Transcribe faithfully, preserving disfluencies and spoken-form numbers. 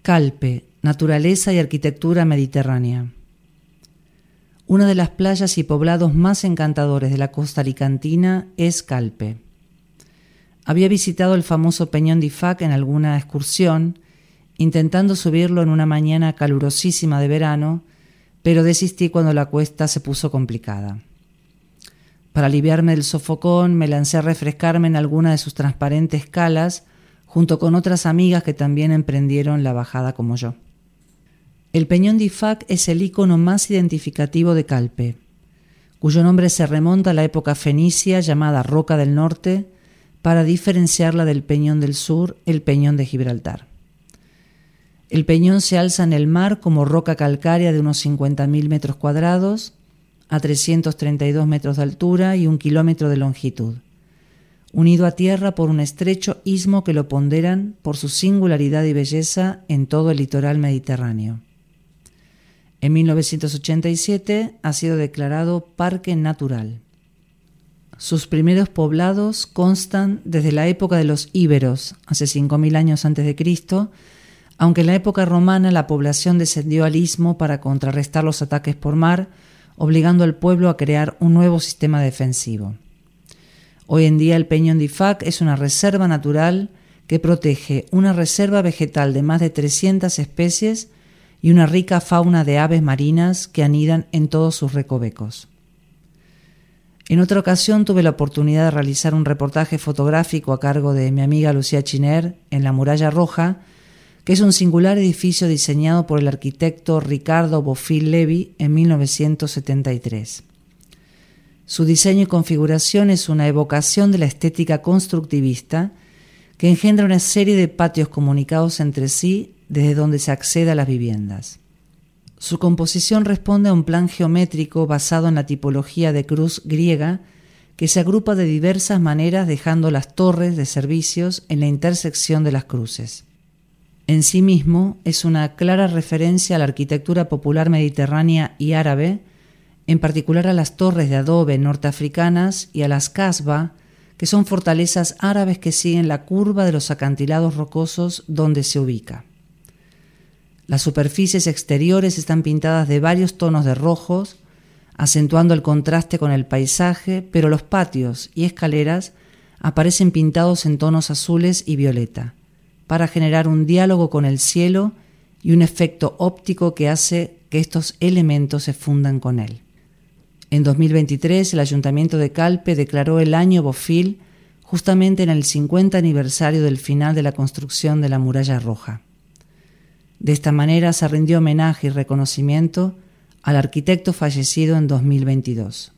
Calpe, naturaleza y arquitectura mediterránea. Una de las playas y poblados más encantadores de la costa alicantina es Calpe. Había visitado el famoso Peñón de Ifac en alguna excursión, intentando subirlo en una mañana calurosísima de verano, pero desistí cuando la cuesta se puso complicada. Para aliviarme del sofocón, me lancé a refrescarme en alguna de sus transparentes calas, junto con otras amigas que también emprendieron la bajada como yo. El Peñón de Ifac es el icono más identificativo de Calpe, cuyo nombre se remonta a la época fenicia llamada Roca del Norte, para diferenciarla del Peñón del Sur, el Peñón de Gibraltar. El peñón se alza en el mar como roca calcárea de unos cincuenta mil metros cuadrados, a trescientos treinta y dos metros de altura y un kilómetro de longitud, unido a tierra por un estrecho istmo que lo ponderan por su singularidad y belleza en todo el litoral mediterráneo. En mil novecientos ochenta y siete ha sido declarado Parque Natural. Sus primeros poblados constan desde la época de los íberos, hace cinco mil años antes de Cristo, aunque en la época romana la población descendió al istmo para contrarrestar los ataques por mar, obligando al pueblo a crear un nuevo sistema defensivo. Hoy en día el Peñón de Ifac es una reserva natural que protege una reserva vegetal de más de trescientas especies y una rica fauna de aves marinas que anidan en todos sus recovecos. En otra ocasión tuve la oportunidad de realizar un reportaje fotográfico a cargo de mi amiga Lucía Chiner en la Muralla Roja, que es un singular edificio diseñado por el arquitecto Ricardo Bofill Levi en mil novecientos setenta y tres. Su diseño y configuración es una evocación de la estética constructivista que engendra una serie de patios comunicados entre sí desde donde se accede a las viviendas. Su composición responde a un plan geométrico basado en la tipología de cruz griega que se agrupa de diversas maneras dejando las torres de servicios en la intersección de las cruces. En sí mismo es una clara referencia a la arquitectura popular mediterránea y árabe, en particular a las torres de adobe norteafricanas y a las casbah, que son fortalezas árabes que siguen la curva de los acantilados rocosos donde se ubica. Las superficies exteriores están pintadas de varios tonos de rojos, acentuando el contraste con el paisaje, pero los patios y escaleras aparecen pintados en tonos azules y violeta, para generar un diálogo con el cielo y un efecto óptico que hace que estos elementos se fundan con él. En dos mil veintitrés, el Ayuntamiento de Calpe declaró el Año Bofill justamente en el cincuenta aniversario del final de la construcción de la Muralla Roja. De esta manera se rindió homenaje y reconocimiento al arquitecto fallecido en dos mil veintidós.